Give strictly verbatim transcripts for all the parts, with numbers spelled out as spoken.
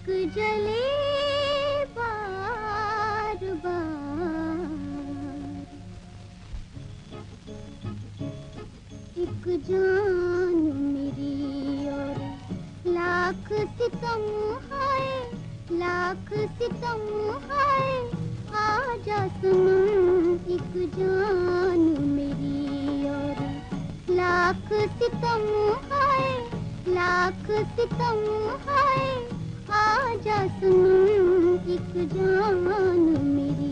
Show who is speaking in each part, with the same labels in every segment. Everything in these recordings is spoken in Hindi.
Speaker 1: एक जले बार बार, एक जान मेरी और लाख सितम हाय, लाख सितम हाय, आजा सनम। एक जान मेरी और लाख सितम हाय, लाख सितम हाय, आजा सनम। एक जान मेरी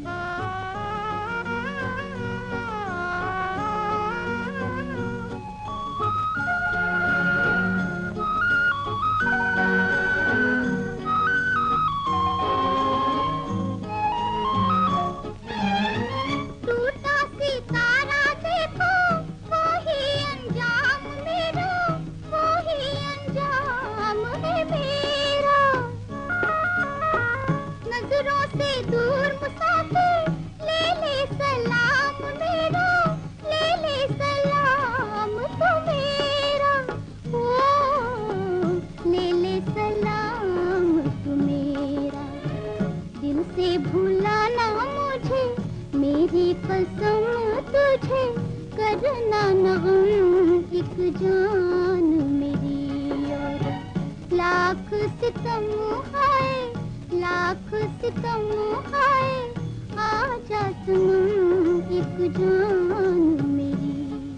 Speaker 1: दूर मुसाफिर, ले ले सलाम मेरा, ले ले सलाम तो मेरा, ओ ले ले सलाम तो मेरा। दिल से भुलाना मुझे, मेरी कसम तुझे, करना ना गम। एक जान मेरी और लाख सितम हाय, लाख सितम हाय, आजा सनम। एक जान मेरी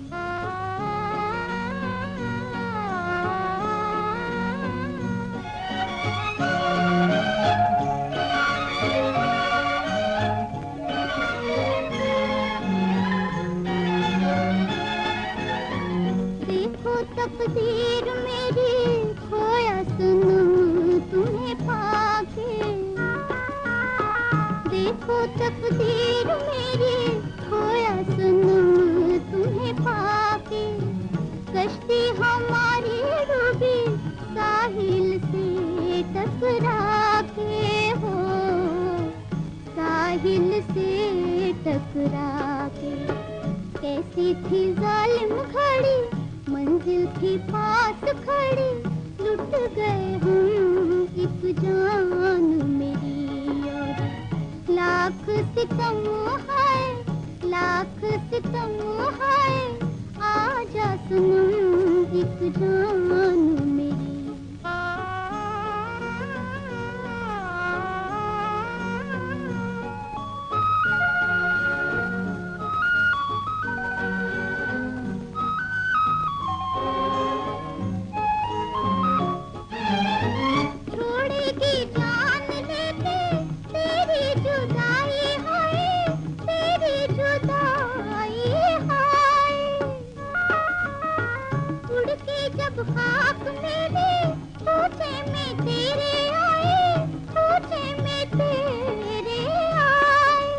Speaker 1: देखो तकदीर मेरी, खोया सनम तुम्हें पाके। देखो तकदीर मेरी, खोया सनम तुम्हें पाके। कश्ती हमारी डूबी साहिल से टकरा के, हो साहिल से टकरा के। कैसी थी जालिम घड़ी, मंजिल थी पास खड़ी, लुट गए हम। एक जान मेरी और लाख सितम हाय, लाख सितम हाय, आजा सनम। एक जान मेरी खाक मेरे पूछे में तेरे आए, पूछे में तेरे आए,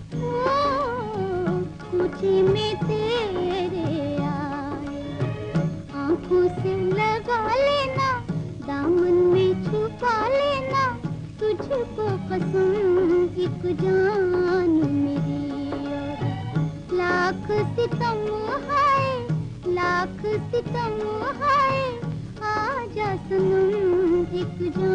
Speaker 1: ओ पूछे में तेरे आए। आंखों से लगा लेना, दामन में छुपा लेना, तुझको कसम। एक जान मेरी और लाख सितम हाय, लाख सितम हाय, आजा सनम। एक जान